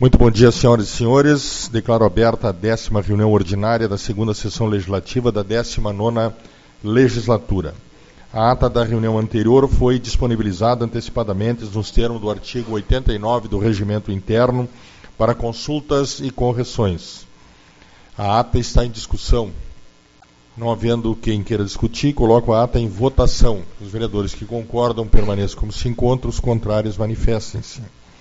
Muito bom dia, senhoras e senhores. Declaro aberta a 10ª reunião ordinária da 2ª sessão legislativa da 19ª legislatura. A ata da reunião anterior foi disponibilizada antecipadamente nos termos do artigo 89 do Regimento Interno para consultas e correções. A ata está em discussão. Não havendo quem queira discutir, coloco a ata em votação. Os vereadores que concordam permaneçam como se encontram, os contrários manifestem-se.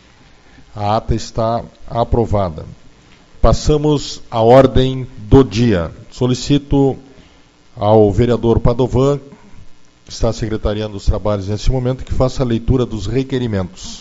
A ata está aprovada. Passamos à ordem do dia. Solicito ao vereador Padovan, que está secretariando os trabalhos nesse momento, que faça a leitura dos requerimentos.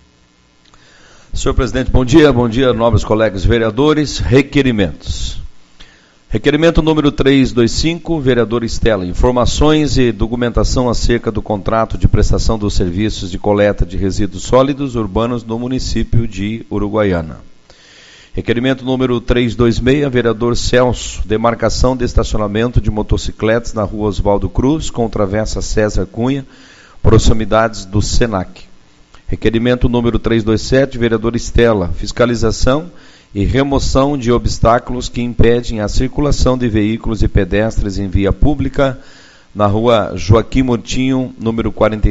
Senhor presidente, bom dia, nobres colegas vereadores. Requerimentos. Requerimento número 325, vereador Estela. Informações e documentação acerca do contrato de prestação dos serviços de coleta de resíduos sólidos urbanos no município de Uruguaiana. Requerimento número 326, vereador Celso. Demarcação de estacionamento de motocicletas na rua Oswaldo Cruz, com travessa César Cunha, proximidades do Senac. Requerimento número 327, vereador Estela. Fiscalização e remoção de obstáculos que impedem a circulação de veículos e pedestres em via pública na rua Joaquim Murtinho, número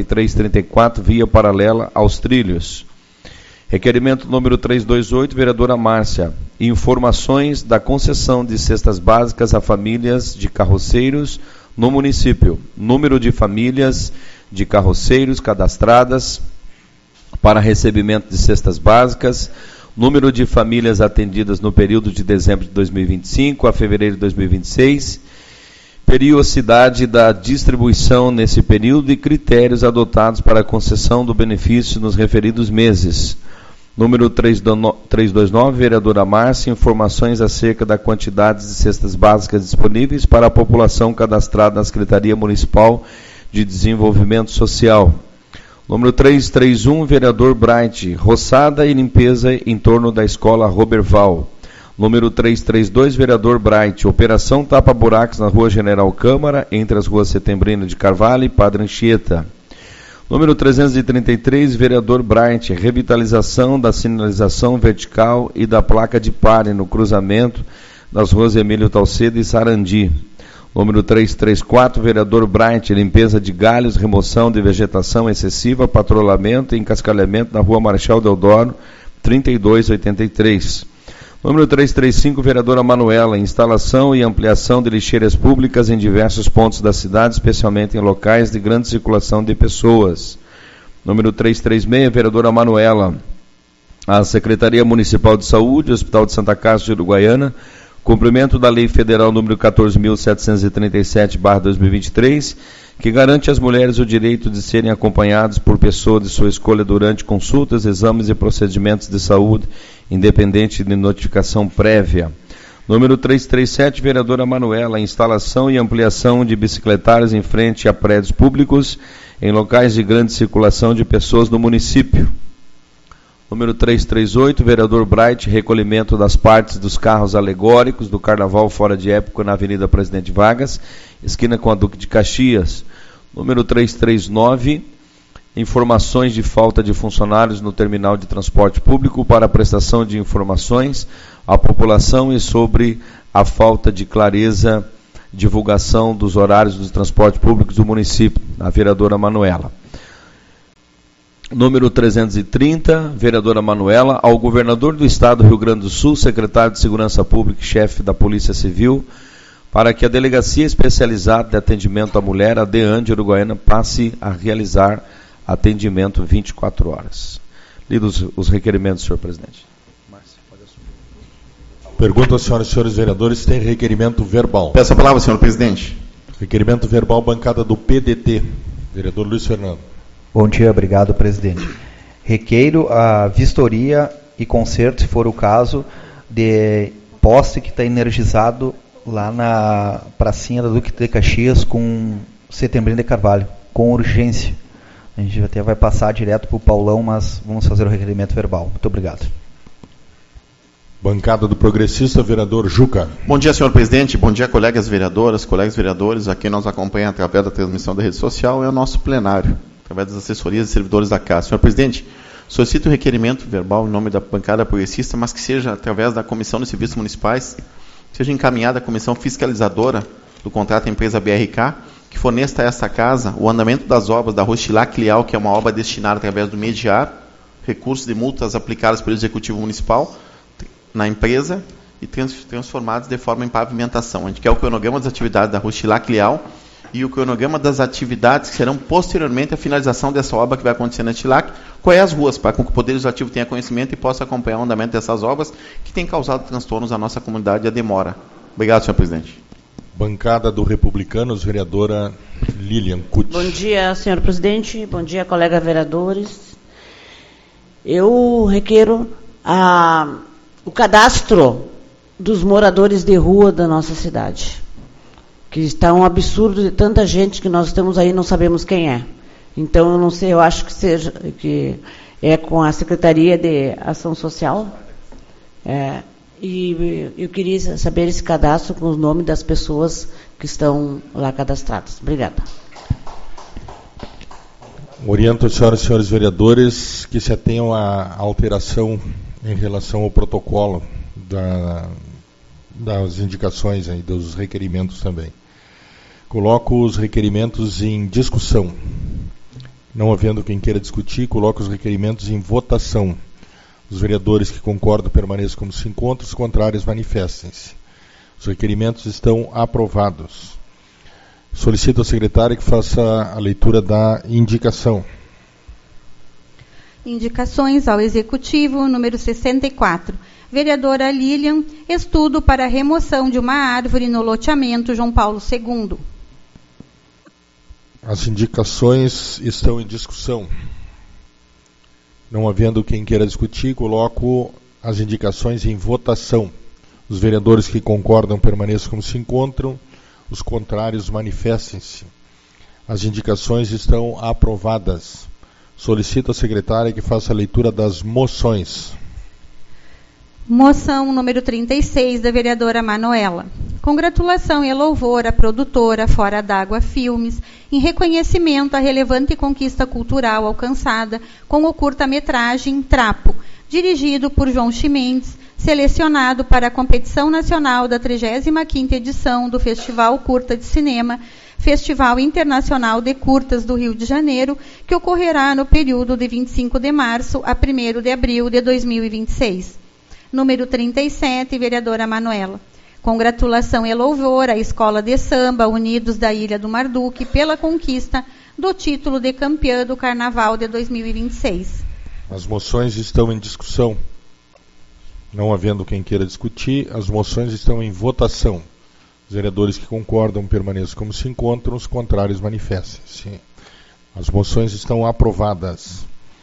4334, via paralela aos trilhos. Requerimento número 328, vereadora Márcia. Informações da concessão de cestas básicas a famílias de carroceiros no município. Número de famílias de carroceiros cadastradas para recebimento de cestas básicas, número de famílias atendidas no período de dezembro de 2025 a fevereiro de 2026, periodicidade da distribuição nesse período e critérios adotados para a concessão do benefício nos referidos meses. Número 329, vereadora Márcia, informações acerca da quantidade de cestas básicas disponíveis para a população cadastrada na Secretaria Municipal de Desenvolvimento Social. Número 331, vereador Bright, roçada e limpeza em torno da escola Roberval. Número 332, vereador Bright, operação tapa-buracos na rua General Câmara, entre as ruas Setembrino de Carvalho e Padre Anchieta. Número 333, vereador Bright, revitalização da sinalização vertical e da placa de pare no cruzamento das ruas Emílio Talcedo e Sarandi. Número 334, vereador Bright, limpeza de galhos, remoção de vegetação excessiva, patrulhamento e encascalhamento na rua Marechal Deodoro, 3283. Número 335, vereadora Manuela, instalação e ampliação de lixeiras públicas em diversos pontos da cidade, especialmente em locais de grande circulação de pessoas. Número 336, vereadora Manuela, a Secretaria Municipal de Saúde, Hospital de Santa Casa de Uruguaiana, cumprimento da Lei Federal número 14.737/2023, que garante às mulheres o direito de serem acompanhadas por pessoa de sua escolha durante consultas, exames e procedimentos de saúde, independente de notificação prévia. Número 337, vereadora Manuela, instalação e ampliação de bicicletários em frente a prédios públicos em locais de grande circulação de pessoas no município. Número 338, vereador Bright, recolhimento das partes dos carros alegóricos do Carnaval fora de época na Avenida Presidente Vargas, esquina com a Duque de Caxias. Número 339, informações de falta de funcionários no terminal de transporte público para a prestação de informações à população e sobre a falta de clareza, divulgação dos horários dos transportes públicos do município, a vereadora Manuela. Número 330, vereadora Manuela, ao governador do Estado do Rio Grande do Sul, secretário de Segurança Pública e chefe da Polícia Civil, para que a Delegacia Especializada de Atendimento à Mulher, a DEAN de Uruguaiana, passe a realizar atendimento 24 horas. Lidos os requerimentos, senhor presidente. Pergunto às senhoras e senhores vereadores se tem requerimento verbal. Peço a palavra, senhor presidente. Requerimento verbal, bancada do PDT. Vereador Luiz Fernando. Bom dia, obrigado, presidente. Requeiro a vistoria e conserto, se for o caso, de poste que está energizado lá na pracinha da Duque de Caxias com Setembrino de Carvalho, com urgência. A gente até vai passar direto para o Paulão, mas vamos fazer o requerimento verbal. Muito obrigado. Bancada do Progressista, vereador Juca. Bom dia, senhor presidente. Bom dia, colegas vereadoras, colegas vereadores. A quem nos acompanha através da transmissão da rede social é o nosso plenário, através das assessorias e servidores da Casa. Senhor presidente, Solicito o requerimento verbal em nome da bancada progressista, mas que seja através da Comissão de Serviços Municipais, seja encaminhada à Comissão Fiscalizadora do contrato à empresa BRK, que forneça a esta casa o andamento das obras da Rostilac Lial, que é uma obra destinada através do mediar, recursos de multas aplicadas pelo Executivo Municipal na empresa e transformados de forma em pavimentação. A gente quer o cronograma das atividades da Rostilac Lial e o cronograma das atividades que serão posteriormente à finalização dessa obra que vai acontecer na Rostilac, quais as ruas, para que o Poder Legislativo tenha conhecimento e possa acompanhar o andamento dessas obras que têm causado transtornos à nossa comunidade e a demora. Obrigado, senhor presidente. Bancada do Republicanos, vereadora Lilian Kut. Bom dia, senhor presidente. Bom dia, colegas vereadores. Eu requeiro o cadastro dos moradores de rua da nossa cidade, que está um absurdo de tanta gente que nós estamos aí e não sabemos quem é. Então, eu não sei, eu acho que é com a Secretaria de Ação Social. E eu queria saber esse cadastro com os nomes das pessoas que estão lá cadastradas. Obrigada. Oriento as senhoras e senhores vereadores que se atenham à alteração em relação ao protocolo das indicações e dos requerimentos também. Coloco os requerimentos em discussão. Não havendo quem queira discutir, coloco os requerimentos em votação. Os vereadores que concordam permaneçam como se encontram, os contrários manifestem-se. Os requerimentos estão aprovados. Solicito ao secretário que faça a leitura da indicação. Indicações ao Executivo, número 64. Vereadora Lilian, estudo para a remoção de uma árvore no loteamento João Paulo II. As indicações estão em discussão. Não havendo quem queira discutir, coloco as indicações em votação. Os vereadores que concordam permaneçam como se encontram, os contrários manifestem-se. As indicações estão aprovadas. Solicito à secretária que faça a leitura das moções. Moção número 36, da vereadora Manuela. Congratulação e louvor à produtora Fora d'Água Filmes, em reconhecimento à relevante conquista cultural alcançada com o curta-metragem Trapo, dirigido por João Chimendes, selecionado para a competição nacional da 35ª edição do Festival Curta de Cinema, Festival Internacional de Curtas do Rio de Janeiro, que ocorrerá no período de 25 de março a 1º de abril de 2026. Número 37, vereadora Manuela. Congratulação e louvor à Escola de Samba Unidos da Ilha do Marduque pela conquista do título de campeã do Carnaval de 2026. As moções estão em discussão. Não havendo quem queira discutir, as moções estão em votação. Os vereadores que concordam permaneçam como se encontram, os contrários manifestem-se. As moções estão aprovadas.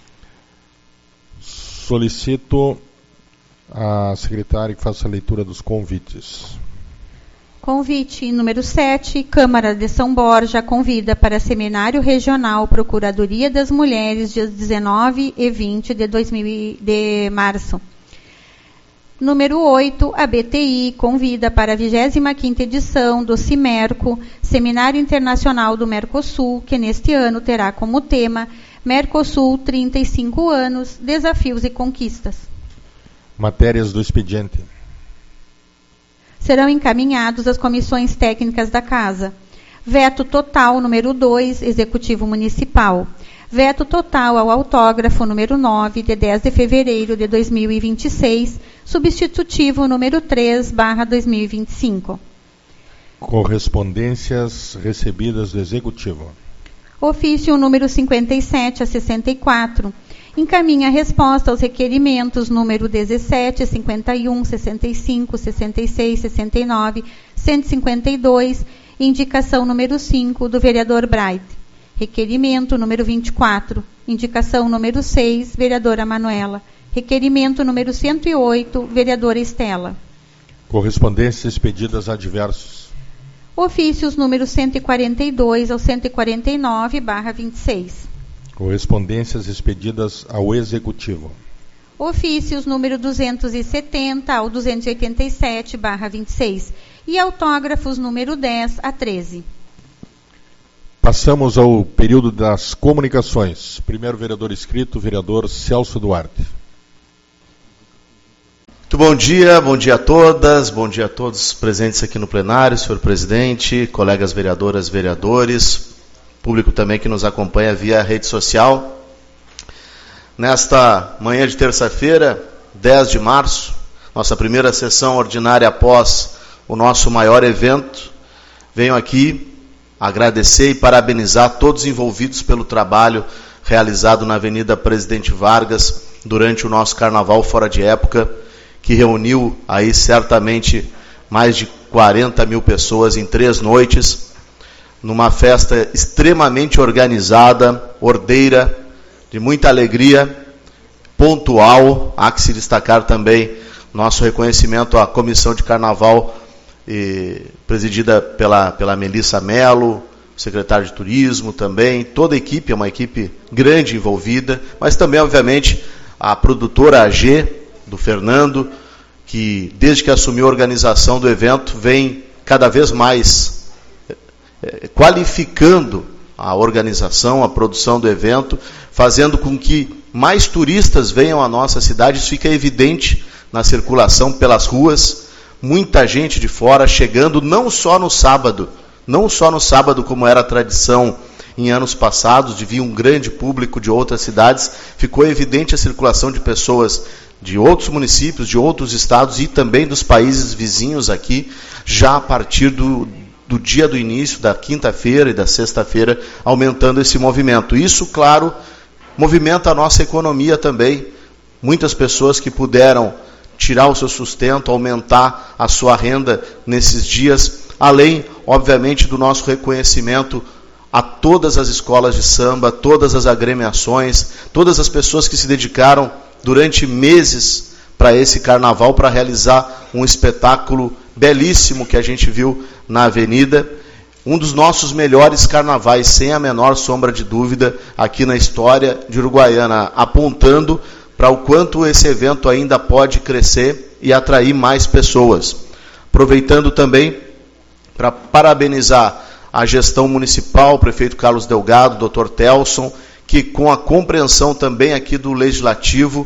Solicito a secretária que faça a leitura dos convites. Convite número 7, Câmara de São Borja convida para Seminário Regional Procuradoria das Mulheres, dias 19 e 20 de março. Número 8, a BTI convida para a 25ª edição do Cimerco, Seminário Internacional do Mercosul, que neste ano terá como tema Mercosul 35 anos, desafios e conquistas. Matérias do expediente. Serão encaminhados às comissões técnicas da Casa. Veto total, número 2, Executivo Municipal. Veto total ao autógrafo, número 9, de 10 de fevereiro de 2026, substitutivo, número 3/2025. Correspondências recebidas do Executivo. Ofício número 57 a 64. Encaminha a resposta aos requerimentos número 17, 51, 65, 66, 69, 152, indicação número 5 do vereador Bright. Requerimento número 24, indicação número 6, vereadora Manuela. Requerimento número 108, vereadora Estela. Correspondências expedidas a diversos. Ofícios número 142 ao 149/26. Correspondências expedidas ao Executivo. Ofícios número 270 ao 287/26 e autógrafos número 10 a 13. Passamos ao período das comunicações. Primeiro vereador inscrito, vereador Celso Duarte. Muito bom dia a todas, bom dia a todos presentes aqui no plenário, senhor presidente, colegas vereadoras, vereadores, público também que nos acompanha via rede social. Nesta manhã de terça-feira, 10 de março, nossa primeira sessão ordinária após o nosso maior evento, venho aqui agradecer e parabenizar todos os envolvidos pelo trabalho realizado na Avenida Presidente Vargas durante o nosso Carnaval Fora de Época, que reuniu aí certamente mais de 40 mil pessoas em 3 noites, numa festa extremamente organizada, ordeira, de muita alegria, pontual. Há que se destacar também nosso reconhecimento à Comissão de Carnaval, presidida pela Melissa Mello, secretário de Turismo também, toda a equipe, é uma equipe grande envolvida, mas também, obviamente, a produtora AG, do Fernando, que desde que assumiu a organização do evento, vem cada vez mais qualificando a organização, a produção do evento, fazendo com que mais turistas venham à nossa cidade. Isso fica evidente na circulação pelas ruas, muita gente de fora chegando, não só no sábado como era a tradição em anos passados, de vir um grande público de outras cidades. Ficou evidente a circulação de pessoas de outros municípios, de outros estados e também dos países vizinhos aqui, já a partir do dia do início, da quinta-feira e da sexta-feira, aumentando esse movimento. Isso, claro, movimenta a nossa economia também. Muitas pessoas que puderam tirar o seu sustento, aumentar a sua renda nesses dias, além, obviamente, do nosso reconhecimento a todas as escolas de samba, todas as agremiações, todas as pessoas que se dedicaram durante meses para esse carnaval, para realizar um espetáculo belíssimo que a gente viu na Avenida. Um dos nossos melhores carnavais, sem a menor sombra de dúvida, aqui na história de Uruguaiana, apontando para o quanto esse evento ainda pode crescer e atrair mais pessoas. Aproveitando também para parabenizar a gestão municipal, o prefeito Carlos Delgado, Dr. Telson, que com a compreensão também aqui do Legislativo,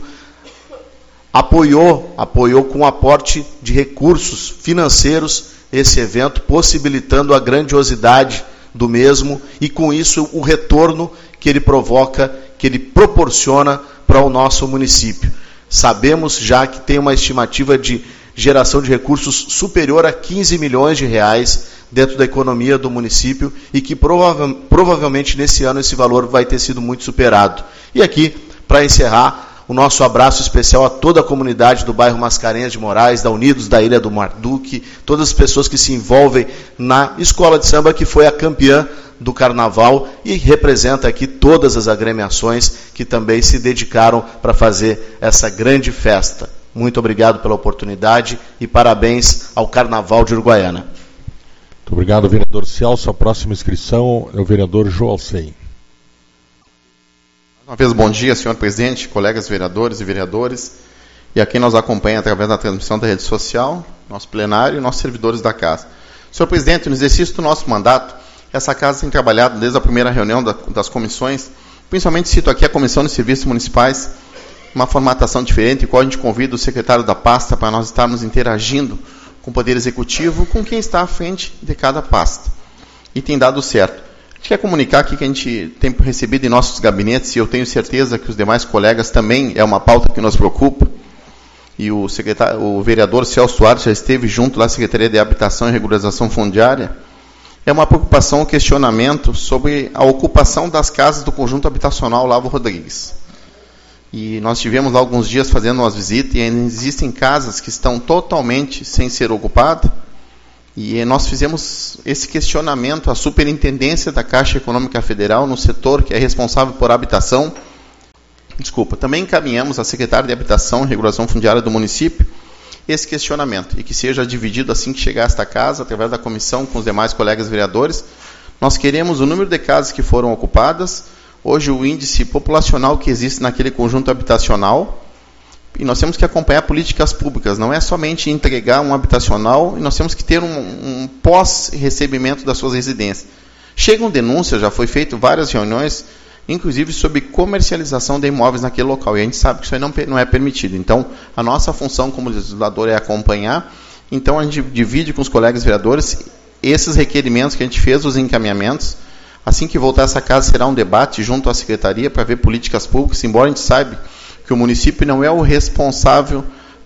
apoiou com um aporte de recursos financeiros esse evento, possibilitando a grandiosidade do mesmo e com isso o retorno que ele provoca, que ele proporciona para o nosso município. Sabemos já que tem uma estimativa de geração de recursos superior a 15 milhões de reais dentro da economia do município e que provavelmente nesse ano esse valor vai ter sido muito superado. E aqui, para encerrar, o nosso abraço especial a toda a comunidade do bairro Mascarenhas de Moraes, da Unidos, da Ilha do Marduque, todas as pessoas que se envolvem na escola de samba, que foi a campeã do carnaval e representa aqui todas as agremiações que também se dedicaram para fazer essa grande festa. Muito obrigado pela oportunidade e parabéns ao Carnaval de Uruguaiana. Muito obrigado, vereador Celso. A próxima inscrição é o vereador Joalcei. Mais uma vez, bom dia, senhor presidente, colegas vereadores e vereadores, e a quem nos acompanha através da transmissão da rede social, nosso plenário e nossos servidores da casa. Senhor presidente, no exercício do nosso mandato, essa casa tem trabalhado desde a primeira reunião das comissões, principalmente cito aqui a Comissão de Serviços Municipais, uma formatação diferente, em qual a gente convida o secretário da pasta para nós estarmos interagindo com o Poder Executivo, com quem está à frente de cada pasta. E tem dado certo. A gente quer comunicar aqui que a gente tem recebido em nossos gabinetes, e eu tenho certeza que os demais colegas também, é uma pauta que nos preocupa, e o vereador Celso Duarte já esteve junto lá à Secretaria de Habitação e Regularização Fundiária, é uma preocupação, um questionamento sobre a ocupação das casas do conjunto habitacional Lavo Rodrigues. E nós tivemos lá alguns dias fazendo umas visitas e ainda existem casas que estão totalmente sem ser ocupadas. E nós fizemos esse questionamento à Superintendência da Caixa Econômica Federal no setor que é responsável por habitação. Também encaminhamos à Secretária de Habitação e Regulação Fundiária do município esse questionamento e que seja dividido assim que chegar a esta casa, através da comissão com os demais colegas vereadores. Nós queremos o número de casas que foram ocupadas, hoje o índice populacional que existe naquele conjunto habitacional, e nós temos que acompanhar políticas públicas, não é somente entregar um habitacional, e nós temos que ter um pós-recebimento das suas residências. Chegam denúncias, já foi feito várias reuniões, inclusive sobre comercialização de imóveis naquele local, e a gente sabe que isso aí não é permitido. Então, a nossa função como legislador é acompanhar, então a gente divide com os colegas vereadores esses requerimentos que a gente fez, os encaminhamentos. Assim que voltar essa casa, será um debate junto à Secretaria para ver políticas públicas, embora a gente saiba que o município não é o responsável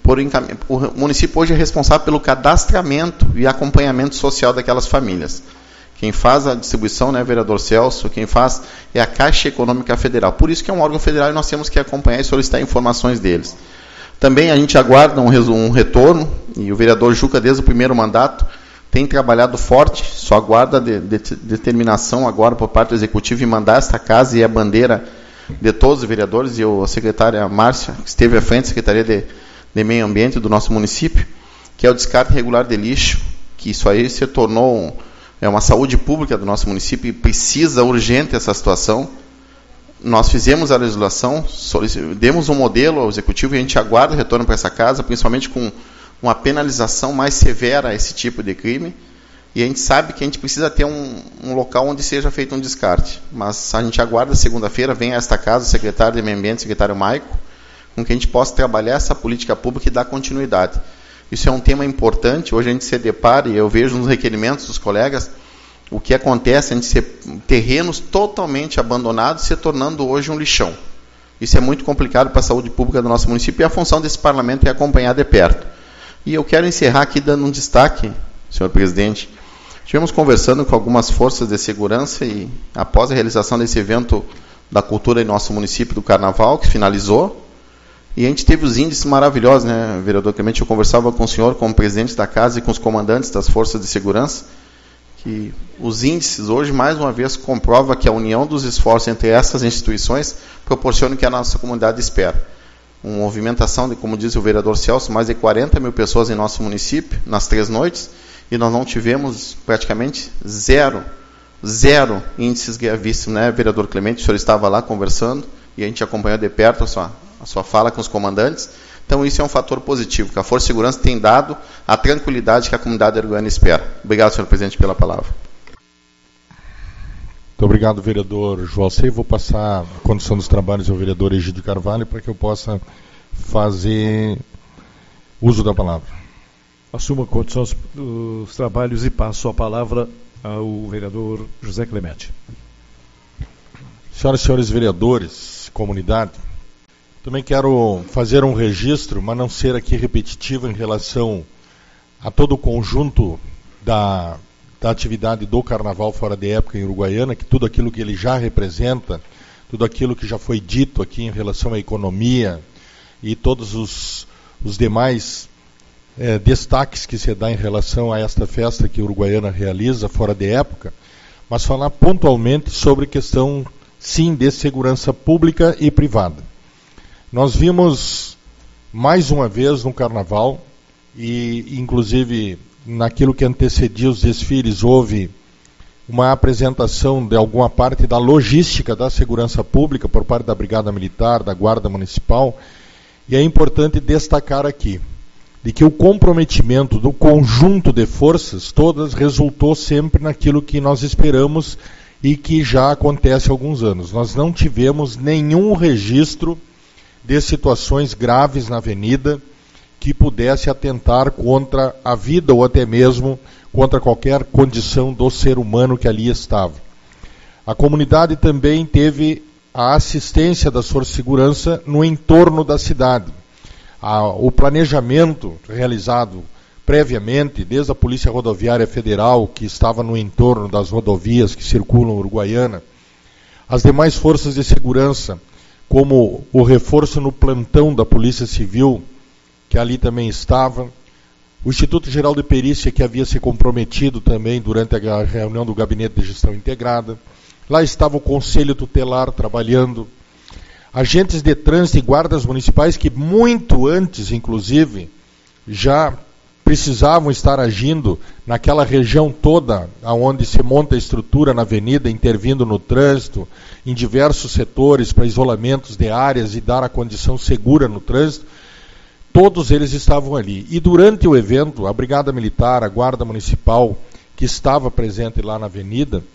o município hoje é responsável pelo cadastramento e acompanhamento social daquelas famílias. Quem faz a distribuição, né, vereador Celso, quem faz é a Caixa Econômica Federal. Por isso que é um órgão federal e nós temos que acompanhar e solicitar informações deles. Também a gente aguarda um retorno, e o vereador Juca, desde o primeiro mandato, tem trabalhado forte, só aguarda determinação agora por parte do Executivo em mandar esta casa, e é a bandeira de todos os vereadores, e a secretária Márcia, que esteve à frente da Secretaria de Meio Ambiente do nosso município, que é o descarte regular de lixo, que isso aí se tornou uma saúde pública do nosso município e precisa urgente essa situação. Nós fizemos a legislação, demos um modelo ao Executivo e a gente aguarda o retorno para essa casa, principalmente com uma penalização mais severa a esse tipo de crime. E a gente sabe que a gente precisa ter um local onde seja feito um descarte. Mas a gente aguarda segunda-feira, vem a esta casa o secretário de Meio Ambiente, o secretário Maico, com que a gente possa trabalhar essa política pública e dar continuidade. Isso é um tema importante. Hoje a gente se depara, e eu vejo nos requerimentos dos colegas, o que acontece, a gente ser terrenos totalmente abandonados, se tornando hoje um lixão. Isso é muito complicado para a saúde pública do nosso município, e a função desse parlamento é acompanhar de perto. E eu quero encerrar aqui dando um destaque, senhor presidente. Estivemos conversando com algumas forças de segurança, e após a realização desse evento da cultura em nosso município do Carnaval, que finalizou, e a gente teve os índices maravilhosos, né, vereador Clemente? Eu conversava com o senhor, como presidente da casa, e com os comandantes das forças de segurança, que os índices hoje, mais uma vez, comprova que a união dos esforços entre essas instituições proporciona o que a nossa comunidade espera. Uma movimentação de, como diz o vereador Celso, mais de 40 mil pessoas em nosso município, nas 3 noites, e nós não tivemos praticamente zero índices gravíssimos, né, vereador Clemente? O senhor estava lá conversando, e a gente acompanhou de perto a sua fala com os comandantes. Então, isso é um fator positivo, que a Força de Segurança tem dado a tranquilidade que a comunidade uruguaiana espera. Obrigado, senhor presidente, pela palavra. Muito obrigado, vereador Joalcei. Vou passar a condução dos trabalhos ao vereador Egídio Carvalho para que eu possa fazer uso da palavra. Assumo a condução dos trabalhos e passo a palavra ao vereador José Clemente. Senhoras e senhores vereadores, comunidade, também quero fazer um registro, mas não ser aqui repetitivo em relação a todo o conjunto da atividade do Carnaval fora de época em Uruguaiana, que tudo aquilo que ele já representa, tudo aquilo que já foi dito aqui em relação à economia e todos os demais destaques que se dá em relação a esta festa que a Uruguaiana realiza fora de época, mas falar pontualmente sobre questão, sim, de segurança pública e privada. Nós vimos mais uma vez no Carnaval, e inclusive naquilo que antecedia os desfiles, houve uma apresentação de alguma parte da logística da segurança pública por parte da Brigada Militar, da Guarda Municipal, e é importante destacar aqui de que o comprometimento do conjunto de forças todas resultou sempre naquilo que nós esperamos e que já acontece há alguns anos. Nós não tivemos nenhum registro de situações graves na avenida que pudesse atentar contra a vida ou até mesmo contra qualquer condição do ser humano que ali estava. A comunidade também teve a assistência das forças de segurança no entorno da cidade. O planejamento realizado previamente, desde a Polícia Rodoviária Federal, que estava no entorno das rodovias que circulam Uruguaiana, as demais forças de segurança, como o reforço no plantão da Polícia Civil, que ali também estava, o Instituto Geral de Perícia, que havia se comprometido também durante a reunião do Gabinete de Gestão Integrada, lá estava o Conselho Tutelar trabalhando, agentes de trânsito e guardas municipais que muito antes, inclusive, já precisavam estar agindo naquela região toda onde se monta a estrutura na avenida, intervindo no trânsito, em diversos setores para isolamentos de áreas e dar a condição segura no trânsito. Todos eles estavam ali. E durante o evento, a Brigada Militar, a Guarda Municipal, que estava presente lá na avenida,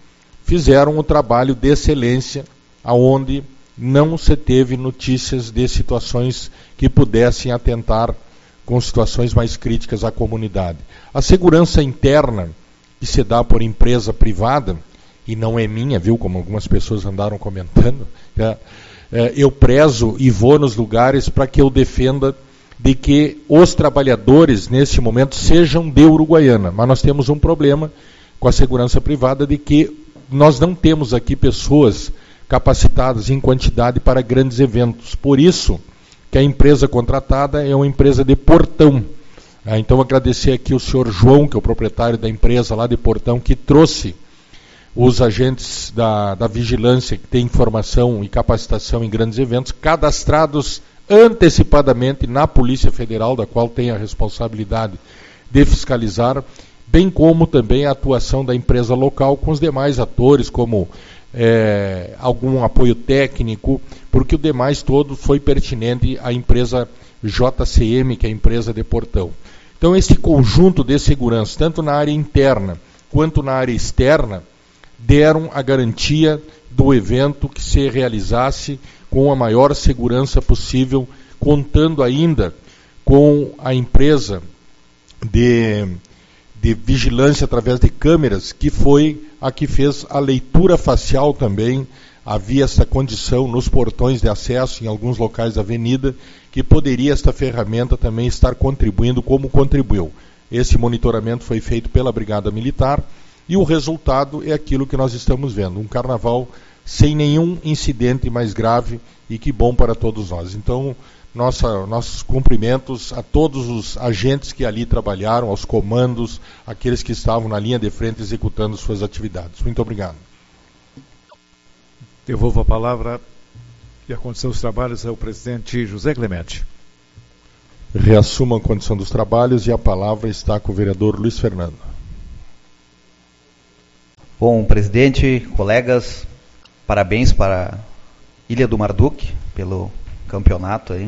fizeram um trabalho de excelência, aonde não se teve notícias de situações que pudessem atentar com situações mais críticas à comunidade. A segurança interna que se dá por empresa privada, e não é minha, viu, como algumas pessoas andaram comentando, eu prezo e vou nos lugares para que eu defenda de que os trabalhadores, neste momento, sejam de Uruguaiana. Mas nós temos um problema com a segurança privada de que nós não temos aqui pessoas capacitadas em quantidade para grandes eventos. Por isso que a empresa contratada é uma empresa de Portão. Então, agradecer aqui o senhor João, que é o proprietário da empresa lá de Portão, que trouxe os agentes da vigilância, que tem informação e capacitação em grandes eventos, cadastrados antecipadamente na Polícia Federal, da qual tem a responsabilidade de fiscalizar, bem como também a atuação da empresa local com os demais atores, como algum apoio técnico, porque o demais todo foi pertinente à empresa JCM, que é a empresa de Portão. Então, este conjunto de segurança, tanto na área interna quanto na área externa, deram a garantia do evento que se realizasse com a maior segurança possível, contando ainda com a empresa de vigilância através de câmeras, que foi a que fez a leitura facial também. Havia essa condição nos portões de acesso em alguns locais da avenida, que poderia esta ferramenta também estar contribuindo como contribuiu. Esse monitoramento foi feito pela Brigada Militar e o resultado é aquilo que nós estamos vendo, um carnaval sem nenhum incidente mais grave, e que bom para todos nós. Então, nossos cumprimentos a todos os agentes que ali trabalharam, aos comandos, aqueles que estavam na linha de frente executando suas atividades. Muito obrigado. Devolvo a palavra e a condição dos trabalhos ao presidente José Clemente. Reassumo a condição dos trabalhos e a palavra está com o vereador Luiz Fernando. Bom, presidente, colegas, parabéns para Ilha do Marduk pelo campeonato aí.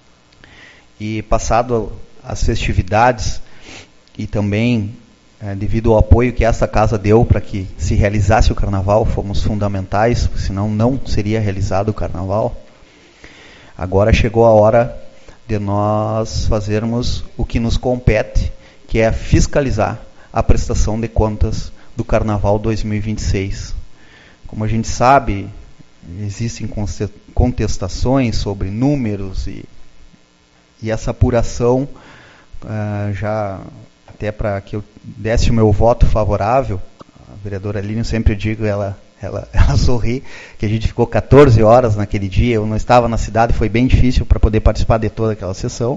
E passado as festividades e também devido ao apoio que essa casa deu para que se realizasse o carnaval, fomos fundamentais, senão não seria realizado o carnaval. Agora chegou a hora de nós fazermos o que nos compete, que é fiscalizar a prestação de contas do Carnaval 2026. Como a gente sabe, existem contestações sobre números e essa apuração, já até para que eu desse o meu voto favorável, a vereadora Aline, eu sempre digo, ela sorri, que a gente ficou 14 horas naquele dia, eu não estava na cidade, foi bem difícil para poder participar de toda aquela sessão,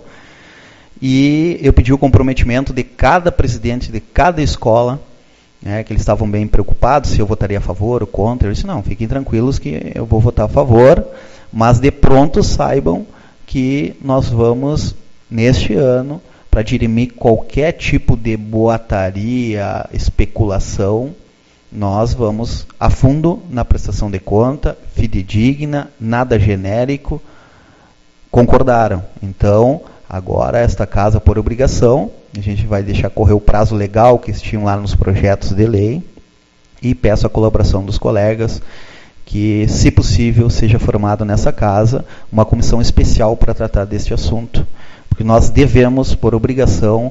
e eu pedi o comprometimento de cada presidente de cada escola, que eles estavam bem preocupados se eu votaria a favor ou contra. Eu disse, não, fiquem tranquilos que eu vou votar a favor, mas de pronto saibam que nós vamos, neste ano, para dirimir qualquer tipo de boataria, especulação, nós vamos a fundo na prestação de conta, fidedigna, nada genérico. Concordaram. Então, agora esta casa, por obrigação, a gente vai deixar correr o prazo legal que tinham lá nos projetos de lei, e peço a colaboração dos colegas que, se possível, seja formado nessa casa uma comissão especial para tratar deste assunto, porque nós devemos, por obrigação,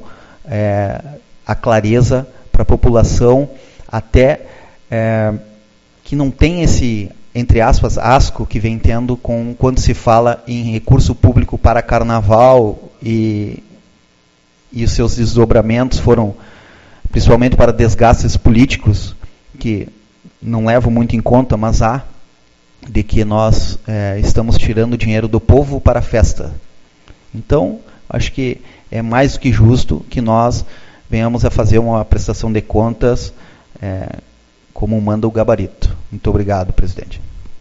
a clareza para a população, até que não tem esse, entre aspas, asco que vem tendo quando se fala em recurso público para carnaval e os seus desdobramentos foram principalmente para desgastes políticos, que não levo muito em conta, mas há, de que nós estamos tirando dinheiro do povo para a festa. Então, acho que é mais do que justo que nós venhamos a fazer uma prestação de contas como manda o gabarito. Muito obrigado, presidente.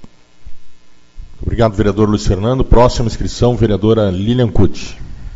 Obrigado, vereador Luiz Fernando. Próxima inscrição, vereadora Lilian Cucci.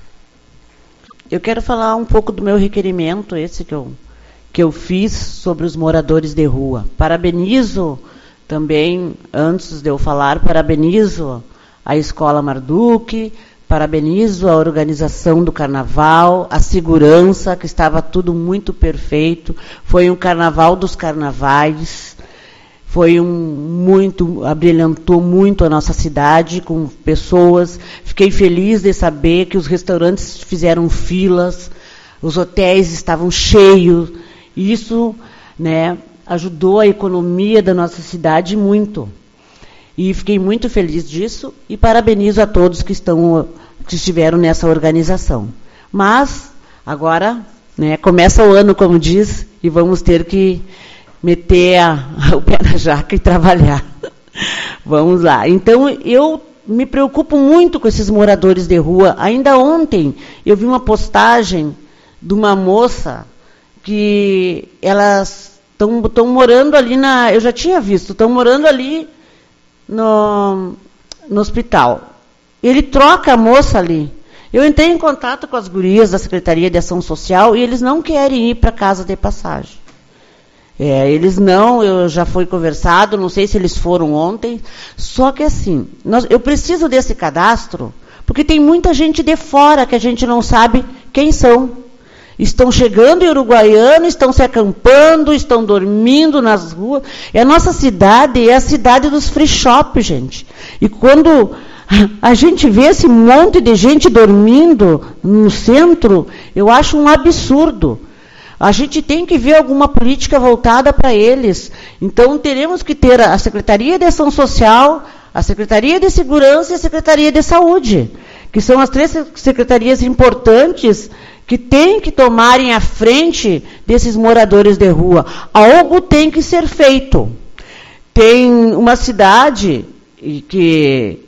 Eu quero falar um pouco do meu requerimento, esse que eu fiz sobre os moradores de rua. Parabenizo também, antes de eu falar, parabenizo a Escola Marduk, parabenizo a organização do carnaval, a segurança, que estava tudo muito perfeito. Foi um carnaval dos carnavais. abrilhantou muito a nossa cidade com pessoas. Fiquei feliz de saber que os restaurantes fizeram filas, os hotéis estavam cheios. Isso, né, ajudou a economia da nossa cidade muito. E fiquei muito feliz disso e parabenizo a todos que estiveram nessa organização. Mas agora, né, começa o ano, como diz, e vamos ter que meter o pé na jaca e trabalhar. Vamos lá. Então, eu me preocupo muito com esses moradores de rua. Ainda ontem, eu vi uma postagem de uma moça que elas estão morando ali eu já tinha visto, estão morando ali no hospital. Ele troca a moça ali. Eu entrei em contato com as gurias da Secretaria de Ação Social e eles não querem ir para casa de passagem. Eles não, eu já fui conversado, não sei se eles foram ontem, só que assim, eu preciso desse cadastro, porque tem muita gente de fora que a gente não sabe quem são. Estão chegando em Uruguaiana, estão se acampando, estão dormindo nas ruas. A nossa cidade é a cidade dos free shop, gente. E quando a gente vê esse monte de gente dormindo no centro, eu acho um absurdo. A gente tem que ver alguma política voltada para eles. Então, teremos que ter a Secretaria de Ação Social, a Secretaria de Segurança e a Secretaria de Saúde, que são as 3 secretarias importantes que têm que tomarem a frente desses moradores de rua. Algo tem que ser feito. Tem uma cidade que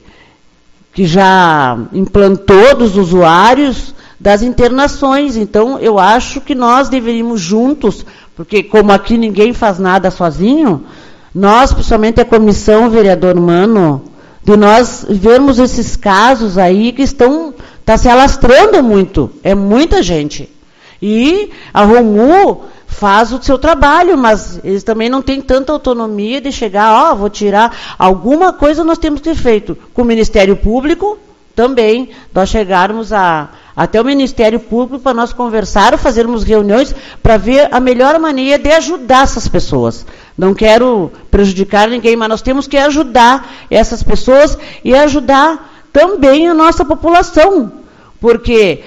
já implantou dos usuários das internações. Então, eu acho que nós deveríamos juntos, porque como aqui ninguém faz nada sozinho, nós, principalmente a comissão, vereador Mano, de nós vermos esses casos aí que está se alastrando muito. É muita gente. E a Romu faz o seu trabalho, mas eles também não têm tanta autonomia de chegar, vou tirar. Alguma coisa nós temos que ter feito. Com o Ministério Público, também, nós chegarmos até o Ministério Público para nós conversar, fazermos reuniões para ver a melhor maneira de ajudar essas pessoas. Não quero prejudicar ninguém, mas nós temos que ajudar essas pessoas e ajudar também a nossa população, porque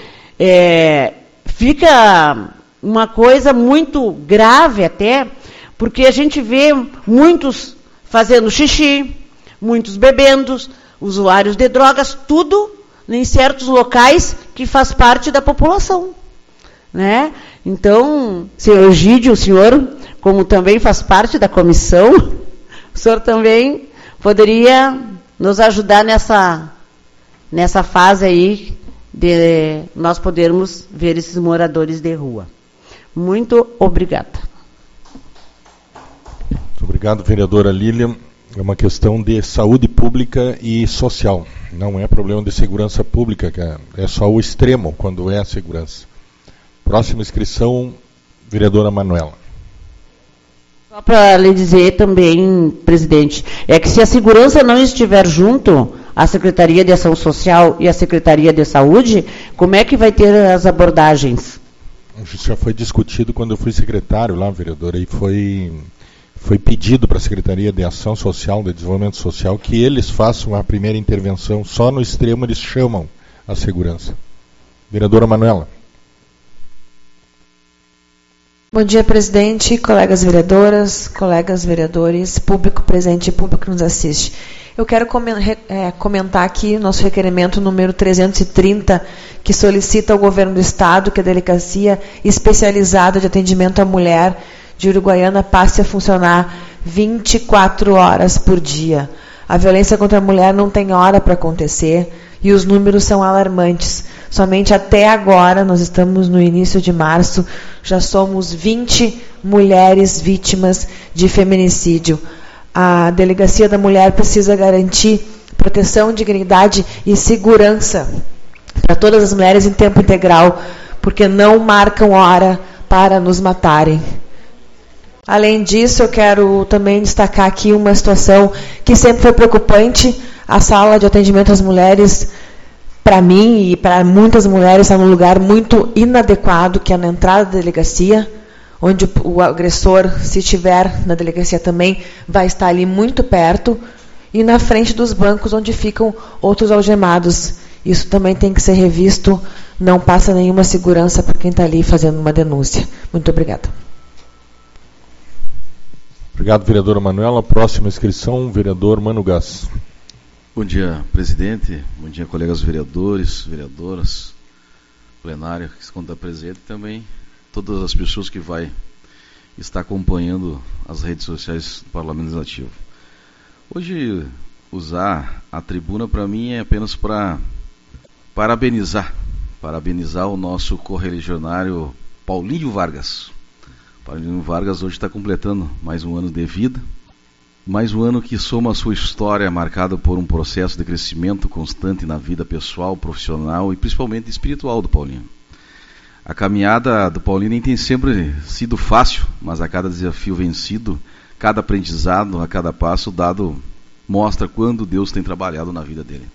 fica uma coisa muito grave até, porque a gente vê muitos fazendo xixi, muitos bebendo, usuários de drogas, tudo em certos locais que faz parte da população, né? Então, senhor Egídio, o senhor, como também faz parte da comissão, o senhor também poderia nos ajudar nessa fase aí de nós podermos ver esses moradores de rua. Muito obrigada. Muito obrigado, vereadora Lília. É uma questão de saúde pública e social. Não é problema de segurança pública, é só o extremo quando é a segurança. Próxima inscrição, vereadora Manuela. Só para lhe dizer também, presidente, é que se a segurança não estiver junto, a Secretaria de Ação Social e a Secretaria de Saúde, como é que vai ter as abordagens? Isso já foi discutido quando eu fui secretário lá, vereadora, e foi pedido para a Secretaria de Ação Social, de Desenvolvimento Social, que eles façam a primeira intervenção. Só no extremo eles chamam a segurança. Vereadora Manuela. Bom dia, presidente, colegas vereadoras, colegas vereadores, público presente e público que nos assiste. Eu quero comentar aqui o nosso requerimento número 330, que solicita ao governo do Estado que a Delegacia Especializada de Atendimento à Mulher de Uruguaiana passe a funcionar 24 horas por dia. A violência contra a mulher não tem hora para acontecer e os números são alarmantes. Somente até agora, nós estamos no início de março, já somos 20 mulheres vítimas de feminicídio. A Delegacia da Mulher precisa garantir proteção, dignidade e segurança para todas as mulheres em tempo integral, porque não marcam hora para nos matarem. Além disso, eu quero também destacar aqui uma situação que sempre foi preocupante. A sala de atendimento às mulheres, para mim e para muitas mulheres, está num lugar muito inadequado, que é na entrada da delegacia. onde o agressor, se estiver na delegacia também, vai estar ali muito perto, e na frente dos bancos onde ficam outros algemados. Isso também tem que ser revisto, não passa nenhuma segurança para quem está ali fazendo uma denúncia. Muito obrigada. Obrigado, vereadora Manuela. Próxima inscrição, vereador Mano Gás. Bom dia, presidente. Bom dia, colegas vereadores, vereadoras, plenário que está presente, e também todas as pessoas que vai estar acompanhando as redes sociais do Parlamento Legislativo. Hoje, usar a tribuna para mim é apenas para parabenizar o nosso correligionário Paulinho Vargas. Paulinho Vargas hoje está completando mais um ano de vida, mais um ano que soma a sua história marcada por um processo de crescimento constante na vida pessoal, profissional e principalmente espiritual do Paulinho. A caminhada do Paulinho nem tem sempre sido fácil, mas a cada desafio vencido, cada aprendizado, a cada passo dado, mostra quando Deus tem trabalhado na vida dele.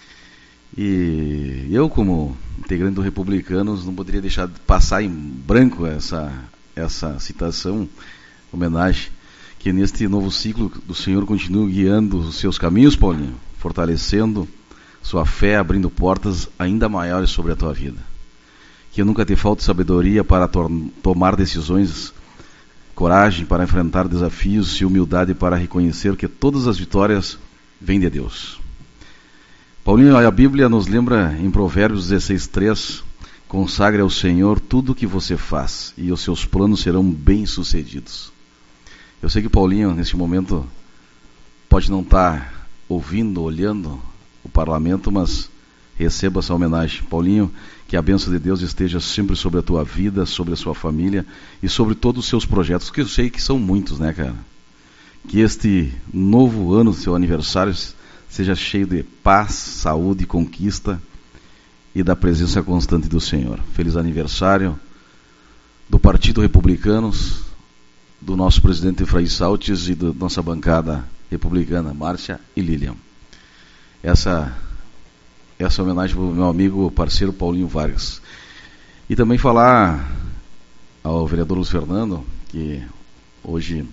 E eu, como integrante do Republicanos, não poderia deixar de passar em branco essa citação, homenagem, que neste novo ciclo do Senhor continue guiando os seus caminhos, Paulinho, fortalecendo sua fé, abrindo portas ainda maiores sobre a tua vida. Que nunca te falte sabedoria para tomar decisões, coragem para enfrentar desafios e humildade para reconhecer que todas as vitórias vêm de Deus. Paulinho, a Bíblia nos lembra em Provérbios 16:3, consagre ao Senhor tudo o que você faz e os seus planos serão bem-sucedidos. Eu sei que Paulinho, neste momento, pode não estar ouvindo, olhando o parlamento, mas receba essa homenagem. Paulinho, que a bênção de Deus esteja sempre sobre a tua vida, sobre a sua família e sobre todos os seus projetos, que eu sei que são muitos, né, cara? Que este novo ano, seu aniversário, seja cheio de paz, saúde, conquista e da presença constante do Senhor. Feliz aniversário do Partido Republicanos, do nosso presidente Efraim Saltes e da nossa bancada republicana, Márcia e Lilian. Essa homenagem para o meu amigo, parceiro Paulinho Vargas. E também falar ao vereador Luiz Fernando, que hoje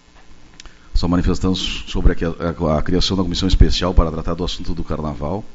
só manifestamos sobre a criação da comissão especial para tratar do assunto do Carnaval.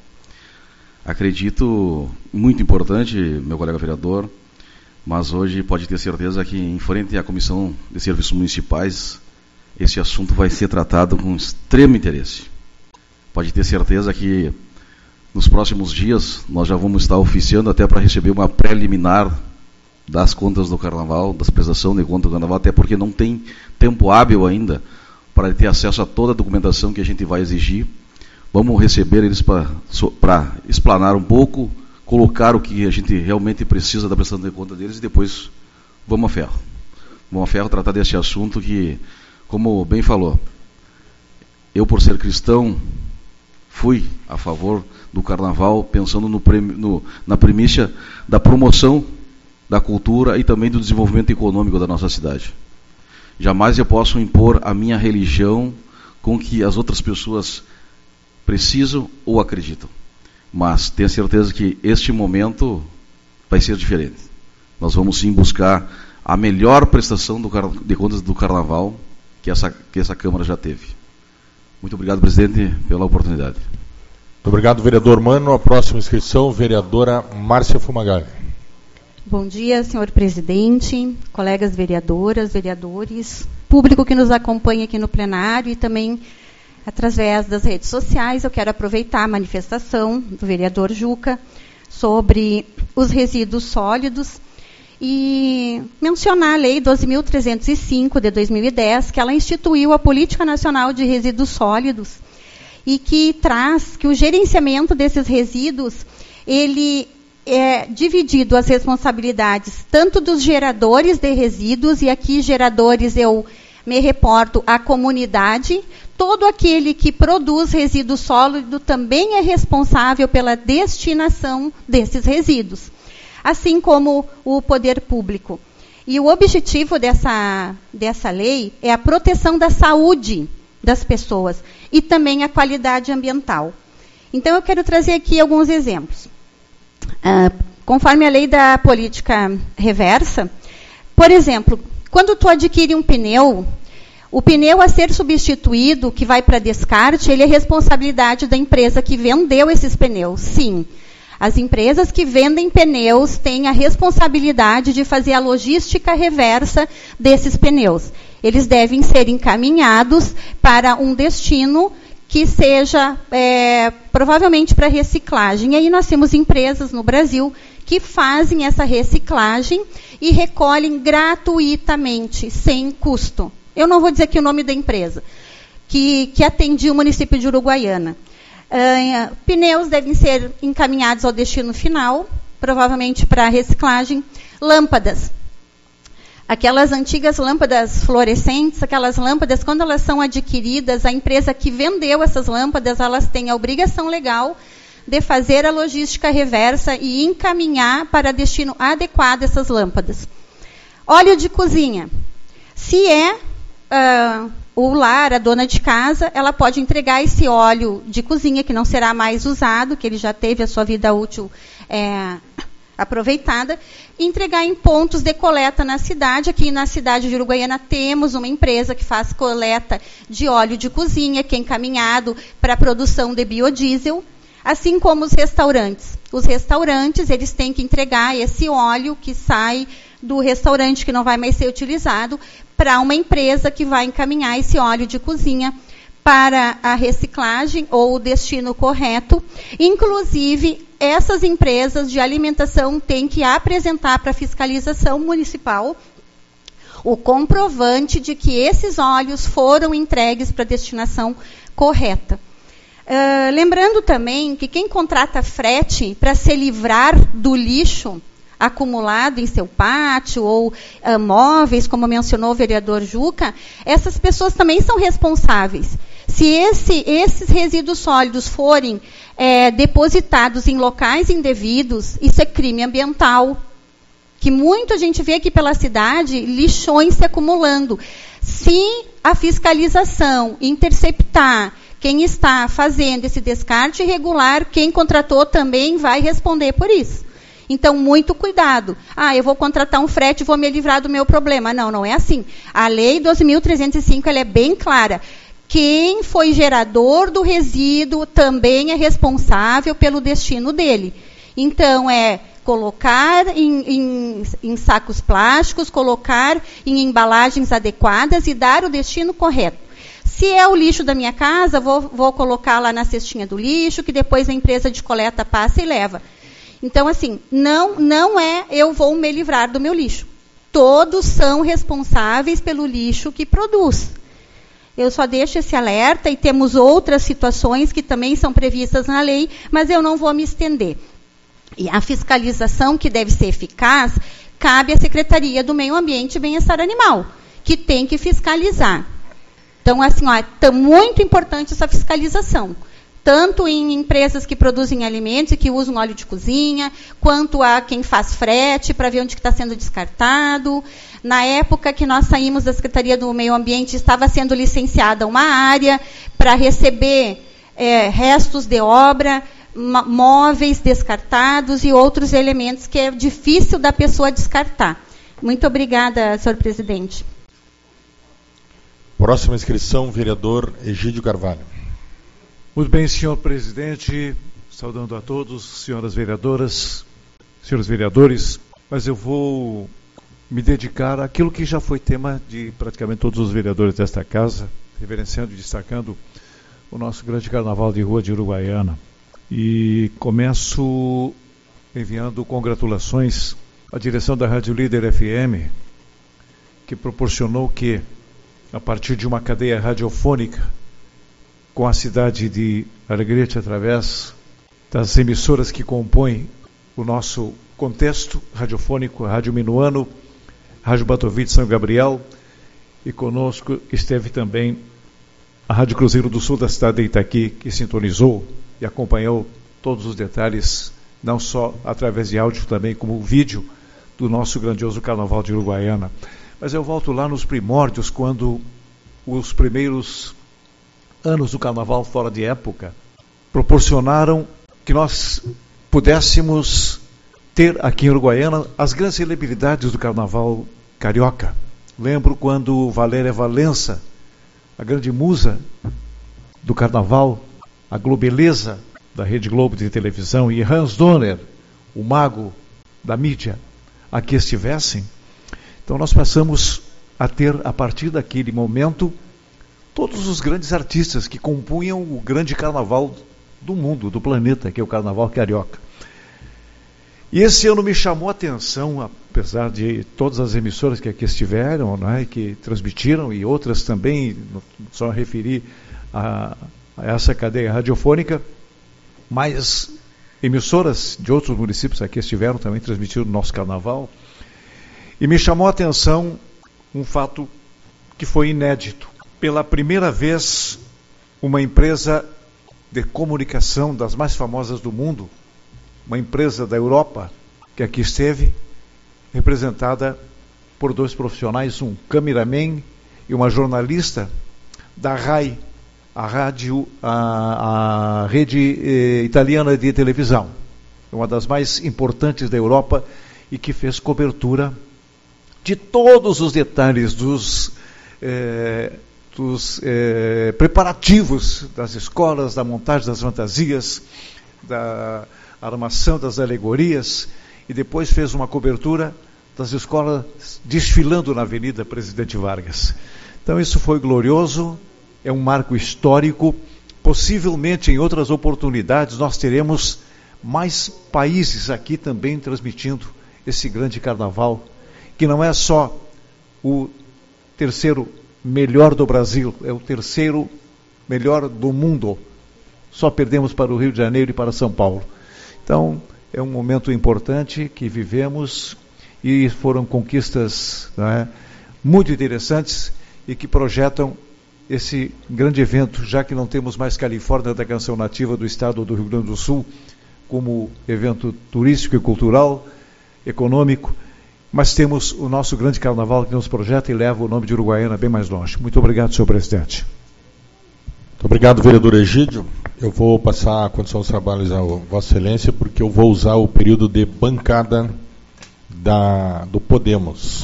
Acredito muito importante, meu colega vereador, mas hoje pode ter certeza que em frente à Comissão de Serviços Municipais, esse assunto vai ser tratado com extremo interesse. Pode ter certeza que nos próximos dias nós já vamos estar oficiando até para receber uma preliminar das contas do Carnaval, da prestação de contas do Carnaval, até porque não tem tempo hábil ainda para ter acesso a toda a documentação que a gente vai exigir. Vamos receber eles para explanar um pouco, colocar o que a gente realmente precisa da prestação de conta deles e depois vamos a ferro. Vamos a ferro tratar desse assunto que, como bem falou, eu, por ser cristão, fui a favor do Carnaval, pensando na premissa da promoção da cultura e também do desenvolvimento econômico da nossa cidade. Jamais eu posso impor a minha religião com que as outras pessoas precisam ou acreditam. Mas tenha certeza que este momento vai ser diferente. Nós vamos sim buscar a melhor prestação de contas do Carnaval que essa Câmara já teve. Muito obrigado, presidente, pela oportunidade. Muito obrigado, vereador Mano. A próxima inscrição, vereadora Márcia Fumagalli. Bom dia, senhor presidente, colegas vereadoras, vereadores, público que nos acompanha aqui no plenário e também através das redes sociais. Eu quero aproveitar a manifestação do vereador Juca sobre os resíduos sólidos e mencionar a Lei 12.305 de 2010, que ela instituiu a Política Nacional de Resíduos Sólidos e que traz que o gerenciamento desses resíduos, ele é dividido as responsabilidades tanto dos geradores de resíduos, e aqui geradores eu me reporto à comunidade. Todo aquele que produz resíduo sólido também é responsável pela destinação desses resíduos, assim como o poder público. E o objetivo dessa lei é a proteção da saúde das pessoas e também a qualidade ambiental. Então, eu quero trazer aqui alguns exemplos. Conforme a lei da política reversa, por exemplo, quando tu adquire um pneu, o pneu a ser substituído, que vai para descarte, ele é responsabilidade da empresa que vendeu esses pneus. Sim, as empresas que vendem pneus têm a responsabilidade de fazer a logística reversa desses pneus. Eles devem ser encaminhados para um destino que seja provavelmente para reciclagem. E aí nós temos empresas no Brasil que fazem essa reciclagem e recolhem gratuitamente, sem custo. Eu não vou dizer aqui o nome da empresa, que atendia o município de Uruguaiana. Pneus devem ser encaminhados ao destino final, provavelmente para reciclagem. Lâmpadas. Aquelas antigas lâmpadas fluorescentes, aquelas lâmpadas, quando elas são adquiridas, a empresa que vendeu essas lâmpadas, elas têm a obrigação legal de fazer a logística reversa e encaminhar para destino adequado essas lâmpadas. Óleo de cozinha. Se o lar, a dona de casa, ela pode entregar esse óleo de cozinha, que não será mais usado, que ele já teve a sua vida útil aproveitada, e entregar em pontos de coleta na cidade. Aqui na cidade de Uruguaiana temos uma empresa que faz coleta de óleo de cozinha, que é encaminhado para a produção de biodiesel, assim como os restaurantes. Os restaurantes, eles têm que entregar esse óleo que sai do restaurante, que não vai mais ser utilizado, para uma empresa que vai encaminhar esse óleo de cozinha para a reciclagem ou o destino correto. Inclusive, essas empresas de alimentação têm que apresentar para a fiscalização municipal o comprovante de que esses óleos foram entregues para a destinação correta. Lembrando também que quem contrata frete para se livrar do lixo acumulado em seu pátio ou móveis, como mencionou o vereador Juca, essas pessoas também são responsáveis. Se esses resíduos sólidos forem depositados em locais indevidos, isso é crime ambiental, que muito a gente vê aqui pela cidade, lixões se acumulando. Se a fiscalização interceptar quem está fazendo esse descarte irregular, quem contratou também vai responder por isso. Então, muito cuidado. Eu vou contratar um frete e vou me livrar do meu problema. Não, não é assim. A Lei 12.305, ela é bem clara. Quem foi gerador do resíduo também é responsável pelo destino dele. Então, colocar em sacos plásticos, colocar em embalagens adequadas e dar o destino correto. Se é o lixo da minha casa, vou colocar lá na cestinha do lixo, que depois a empresa de coleta passa e leva. Então, assim, não é eu vou me livrar do meu lixo. Todos são responsáveis pelo lixo que produz. Eu só deixo esse alerta, e temos outras situações que também são previstas na lei, mas eu não vou me estender. E a fiscalização, que deve ser eficaz, cabe à Secretaria do Meio Ambiente e Bem-Estar Animal, que tem que fiscalizar. Então, assim, é muito importante essa fiscalização. Tanto em empresas que produzem alimentos e que usam óleo de cozinha, quanto a quem faz frete, para ver onde está sendo descartado. Na época que nós saímos da Secretaria do Meio Ambiente, estava sendo licenciada uma área para receber restos de obra, móveis descartados e outros elementos que é difícil da pessoa descartar. Muito obrigada, senhor presidente. Próxima inscrição, vereador Egídio Carvalho. Muito bem, senhor presidente, saudando a todos, senhoras vereadoras, senhores vereadores, mas eu vou me dedicar àquilo que já foi tema de praticamente todos os vereadores desta casa, reverenciando e destacando o nosso grande carnaval de rua de Uruguaiana. E começo enviando congratulações à direção da Rádio Líder FM, que proporcionou que, a partir de uma cadeia radiofônica, com a cidade de Alegrete, através das emissoras que compõem o nosso contexto radiofônico, a Rádio Minuano, Rádio Batovi São Gabriel, e conosco esteve também a Rádio Cruzeiro do Sul da cidade de Itaqui, que sintonizou e acompanhou todos os detalhes, não só através de áudio, também como vídeo, do nosso grandioso Carnaval de Uruguaiana. Mas eu volto lá nos primórdios, quando os primeiros anos do Carnaval fora de época proporcionaram que nós pudéssemos ter aqui em Uruguaiana as grandes celebridades do Carnaval carioca. lembro quando Valéria Valença, a grande musa do carnaval, a globeleza da Rede Globo de televisão, e Hans Donner, o mago da mídia, aqui estivessem. Então nós passamos a ter, a partir daquele momento, todos os grandes artistas que compunham o grande carnaval do mundo, do planeta, que é o Carnaval Carioca. E esse ano me chamou a atenção, apesar de todas as emissoras que aqui estiveram, né, que transmitiram, e outras também, só referi a essa cadeia radiofônica, mas emissoras de outros municípios aqui estiveram também transmitindo o nosso carnaval. E me chamou a atenção um fato que foi inédito. Pela primeira vez, uma empresa de comunicação das mais famosas do mundo, uma empresa da Europa, que aqui esteve, representada por 2 profissionais, um cameraman e uma jornalista da RAI, a rede italiana de televisão, uma das mais importantes da Europa, e que fez cobertura de todos os detalhes dos preparativos das escolas, da montagem das fantasias, da armação das alegorias, e depois fez uma cobertura das escolas desfilando na Avenida Presidente Vargas. Então isso foi glorioso, é um marco histórico. Possivelmente em outras oportunidades nós teremos mais países aqui também transmitindo esse grande carnaval, que não é só o terceiro melhor do Brasil, é o terceiro melhor do mundo. Só perdemos para o Rio de Janeiro e para São Paulo. Então, é um momento importante que vivemos, e foram conquistas, né, muito interessantes, e que projetam esse grande evento, já que não temos mais Califórnia da Canção Nativa do Estado do Rio Grande do Sul como evento turístico e cultural, econômico, mas temos o nosso grande carnaval que nos projeta e leva o nome de Uruguaiana bem mais longe. Muito obrigado, senhor presidente. Muito obrigado, vereador Egídio. Eu vou passar a condição dos trabalhos a Vossa Excelência, porque eu vou usar o período de bancada do Podemos.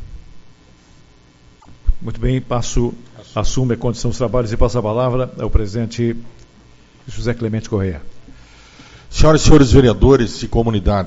Muito bem, assume a condição dos trabalhos e passo a palavra ao presidente José Clemente Correia. Senhoras e senhores vereadores e comunidade,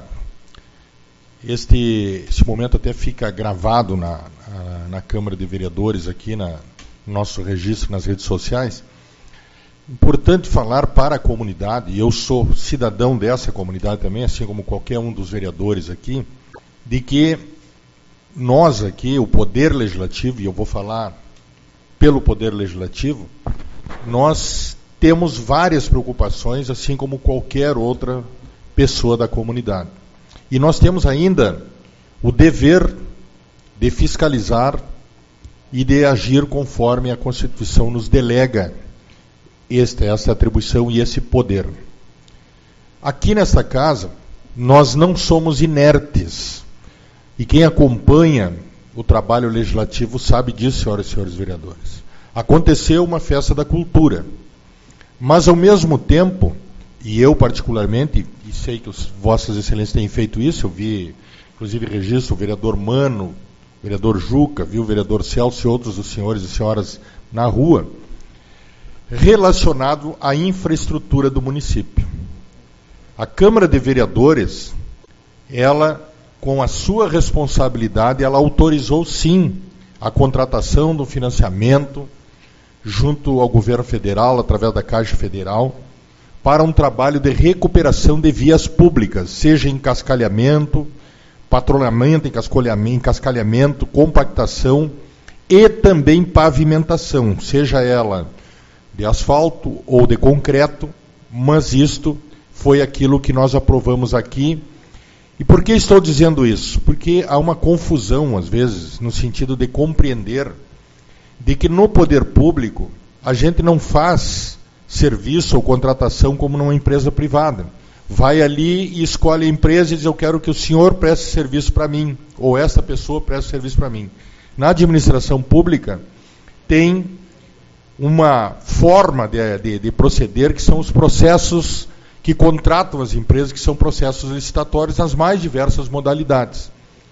esse momento até fica gravado na Câmara de Vereadores, aqui no nosso registro nas redes sociais. Importante falar para a comunidade, e eu sou cidadão dessa comunidade também, assim como qualquer um dos vereadores aqui, de que nós aqui, o Poder Legislativo, e eu vou falar pelo Poder Legislativo, nós temos várias preocupações, assim como qualquer outra pessoa da comunidade. E nós temos ainda o dever de fiscalizar e de agir conforme a Constituição nos delega essa atribuição e esse poder. Aqui nesta casa, nós não somos inertes. E quem acompanha o trabalho legislativo sabe disso, senhoras e senhores vereadores. Aconteceu uma festa da cultura. Mas, ao mesmo tempo, e eu particularmente, e sei que vossas excelências têm feito isso, eu vi, inclusive, registro o vereador Mano, o vereador Juca, vi o vereador Celso e outros dos senhores e senhoras na rua, relacionado à infraestrutura do município. A Câmara de Vereadores, ela, com a sua responsabilidade, ela autorizou, sim, a contratação do financiamento junto ao governo federal, através da Caixa Federal, para um trabalho de recuperação de vias públicas, seja em cascalhamento, patrulhamento, encascalhamento, compactação e também pavimentação, seja ela de asfalto ou de concreto, mas isto foi aquilo que nós aprovamos aqui. E por que estou dizendo isso? Porque há uma confusão, às vezes, no sentido de compreender de que no poder público a gente não faz serviço ou contratação como numa empresa privada. Vai ali e escolhe a empresa e diz: eu quero que o senhor preste serviço para mim, ou esta pessoa preste serviço para mim. Na administração pública tem uma forma de proceder, que são os processos que contratam as empresas, que são processos licitatórios nas mais diversas modalidades.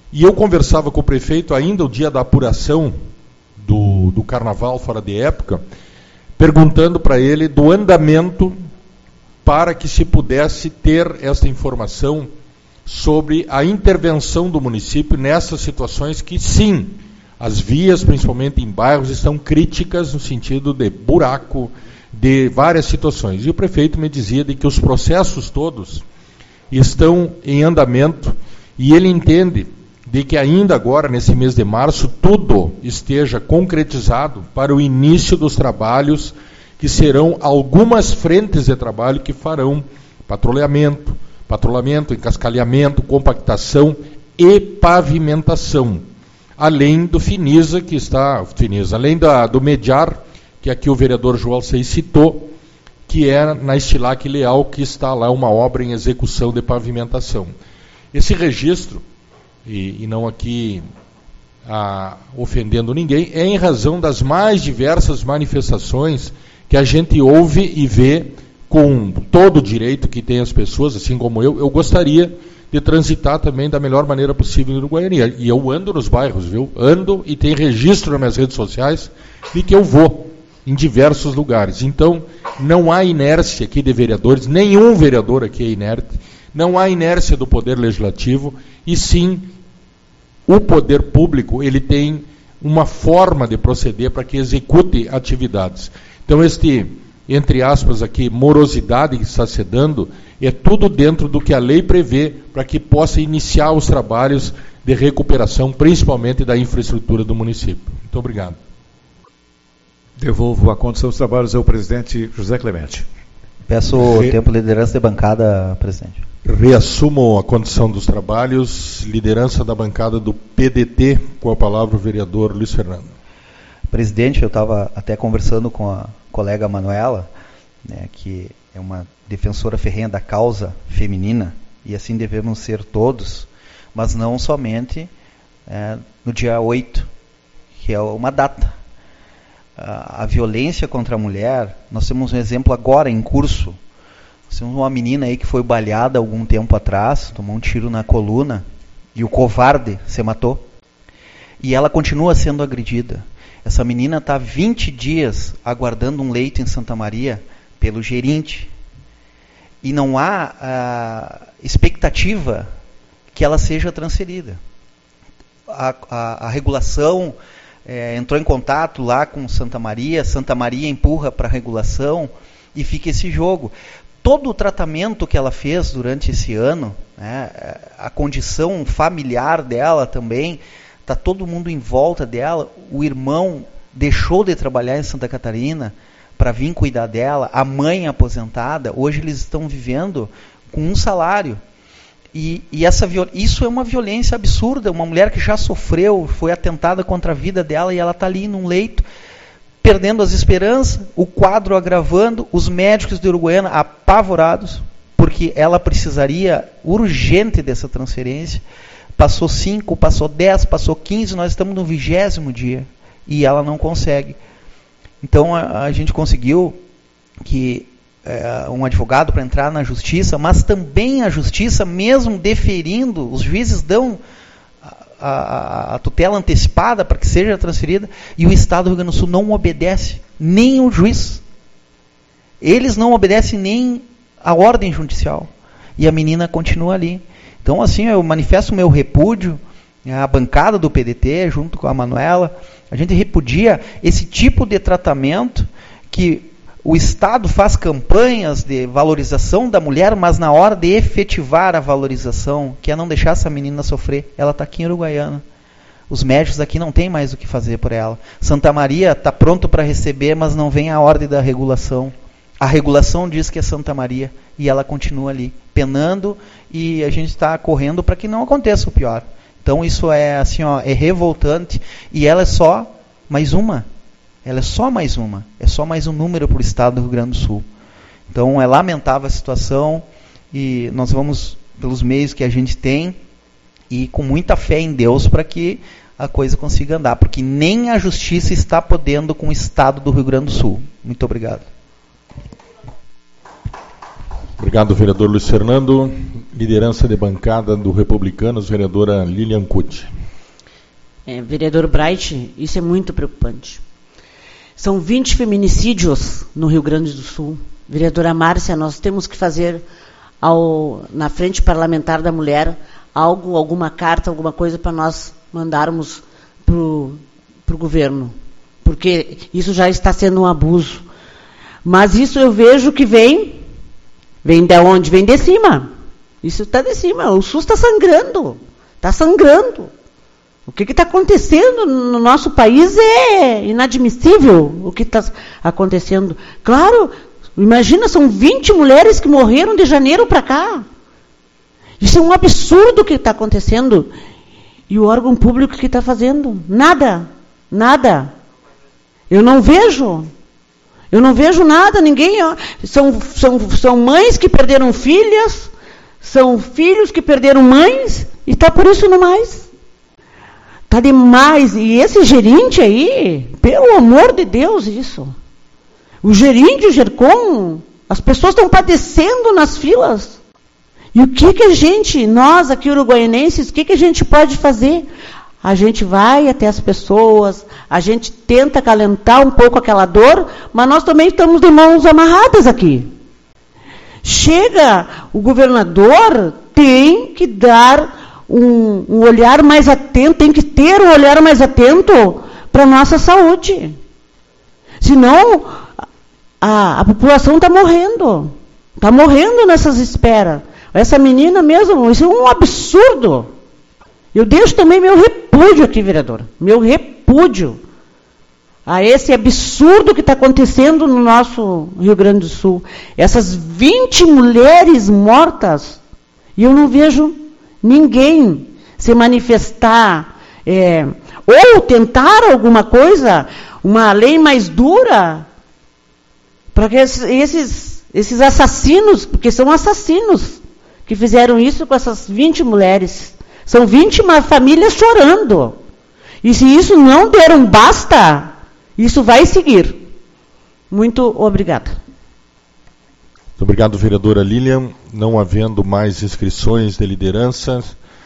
E eu conversava com o prefeito ainda o dia da apuração do carnaval fora de época, perguntando para ele do andamento para que se pudesse ter esta informação sobre a intervenção do município nessas situações que, sim, as vias, principalmente em bairros, estão críticas no sentido de buraco, de várias situações. E o prefeito me dizia de que os processos todos estão em andamento e ele entende de que ainda agora, nesse mês de março, tudo esteja concretizado para o início dos trabalhos, que serão algumas frentes de trabalho que farão patrulhamento, encascalhamento, compactação e pavimentação. Além do Finisa, que está... além do Mediar, que aqui o vereador João Alcei citou, que é na Estilac Leal, que está lá uma obra em execução de pavimentação. Esse registro, e não aqui ofendendo ninguém, é em razão das mais diversas manifestações que a gente ouve e vê com todo o direito que tem as pessoas, assim como eu gostaria de transitar também da melhor maneira possível no Uruguaiana. E eu ando nos bairros, viu? Ando e tem registro nas minhas redes sociais de que eu vou em diversos lugares. Então, não há inércia aqui de vereadores, nenhum vereador aqui é inerte, não há inércia do Poder Legislativo, e sim, o Poder Público, ele tem uma forma de proceder para que execute atividades. Então, entre aspas aqui, morosidade que está se dando, é tudo dentro do que a lei prevê para que possa iniciar os trabalhos de recuperação, principalmente da infraestrutura do município. Muito obrigado. Devolvo a condução dos trabalhos ao presidente José Clemente. Peço o tempo de liderança de bancada, presidente. Reassumo a condição dos trabalhos, liderança da bancada do PDT, com a palavra o vereador Luiz Fernando. Presidente, eu estava até conversando com a colega Manuela, né, que é uma defensora ferrenha da causa feminina, e assim devemos ser todos, mas não somente no dia 8, que é uma data. A violência contra a mulher, nós temos um exemplo agora em curso. Nós temos uma menina aí que foi baleada algum tempo atrás, tomou um tiro na coluna, e o covarde se matou. E ela continua sendo agredida. Essa menina está 20 dias aguardando um leito em Santa Maria pelo gerente. E não há expectativa que ela seja transferida. A regulação entrou em contato lá com Santa Maria empurra para a regulação e fica esse jogo. Todo o tratamento que ela fez durante esse ano, né, a condição familiar dela também, está todo mundo em volta dela, o irmão deixou de trabalhar em Santa Catarina para vir cuidar dela, a mãe aposentada, hoje eles estão vivendo com um salário. E isso é uma violência absurda, uma mulher que já sofreu, foi atentada contra a vida dela e ela está ali num leito, perdendo as esperanças, o quadro agravando, os médicos de Uruguaiana apavorados, porque ela precisaria urgente dessa transferência. Passou 5, passou 10, passou 15, nós estamos no 20º dia e ela não consegue. Então a gente conseguiu que um advogado para entrar na justiça, mas também a justiça, mesmo deferindo, os juízes dão a tutela antecipada para que seja transferida, e o Estado do Rio Grande do Sul não obedece, nem o juiz. Eles não obedecem nem a ordem judicial. E a menina continua ali. Então, assim, eu manifesto o meu repúdio, a bancada do PDT, junto com a Manuela, a gente repudia esse tipo de tratamento que o Estado faz campanhas de valorização da mulher, mas na hora de efetivar a valorização, que é não deixar essa menina sofrer, ela está aqui em Uruguaiana. Os médicos aqui não têm mais o que fazer por ela. Santa Maria está pronto para receber, mas não vem a ordem da regulação. A regulação diz que é Santa Maria e ela continua ali, penando, e a gente está correndo para que não aconteça o pior. Então isso é assim, é revoltante, e ela é só mais uma. Ela é só mais uma. É só mais um número para o Estado do Rio Grande do Sul. Então é lamentável a situação, e nós vamos pelos meios que a gente tem e com muita fé em Deus para que a coisa consiga andar, porque nem a justiça está podendo com o Estado do Rio Grande do Sul. Muito obrigado. Obrigado, vereador Luiz Fernando. Liderança de bancada do Republicanos, vereadora Lilian Cucci. Vereador Bright, isso é muito preocupante. São 20 feminicídios no Rio Grande do Sul. Vereadora Márcia, nós temos que fazer na frente parlamentar da mulher alguma carta, alguma coisa para nós mandarmos para o governo. Porque isso já está sendo um abuso. Mas isso eu vejo que vem de onde? Vem de cima. Isso está de cima. O SUS está sangrando. Está sangrando. O que está acontecendo no nosso país é inadmissível o que está acontecendo. Claro, imagina, são 20 mulheres que morreram de janeiro para cá. Isso é um absurdo o que está acontecendo. E o órgão público que está fazendo? Nada. Nada. Eu não vejo nada, ninguém. São mães que perderam filhas, são filhos que perderam mães, e está por isso no mais. Está demais. E esse gerente aí, pelo amor de Deus, isso. O gerente, o GERCOM, as pessoas estão padecendo nas filas. E o que nós aqui uruguaianenses, o que a gente pode fazer? A gente vai até as pessoas, a gente tenta acalentar um pouco aquela dor, mas nós também estamos de mãos amarradas aqui. Chega, o governador tem que dar um olhar mais atento, tem que ter um olhar mais atento para a nossa saúde. Senão, a população está morrendo. Está morrendo nessas esperas. Essa menina mesmo, isso é um absurdo. Eu deixo também meu repúdio aqui, vereadora. Meu repúdio a esse absurdo que está acontecendo no nosso Rio Grande do Sul. Essas 20 mulheres mortas, e eu não vejo ninguém se manifestar, ou tentar alguma coisa, uma lei mais dura, para que esses assassinos, porque são assassinos, que fizeram isso com essas 20 mulheres. São 20 famílias chorando. E se isso não der um basta, isso vai seguir. Muito obrigada. Muito obrigado, vereadora Lilian. Não havendo mais inscrições de liderança,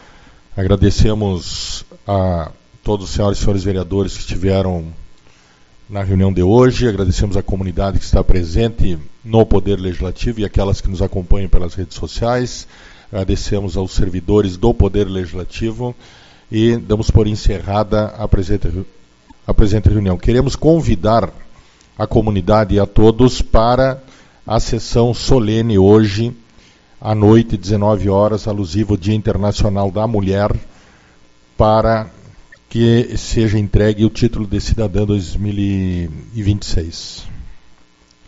agradecemos a todos os senhoras e senhores vereadores que estiveram na reunião de hoje. Agradecemos a comunidade que está presente no Poder Legislativo e aquelas que nos acompanham pelas redes sociais. Agradecemos aos servidores do Poder Legislativo e damos por encerrada a presente reunião. Queremos convidar a comunidade e a todos para a sessão solene hoje, à noite, 19 horas, alusivo ao Dia Internacional da Mulher, para que seja entregue o título de cidadã 2026.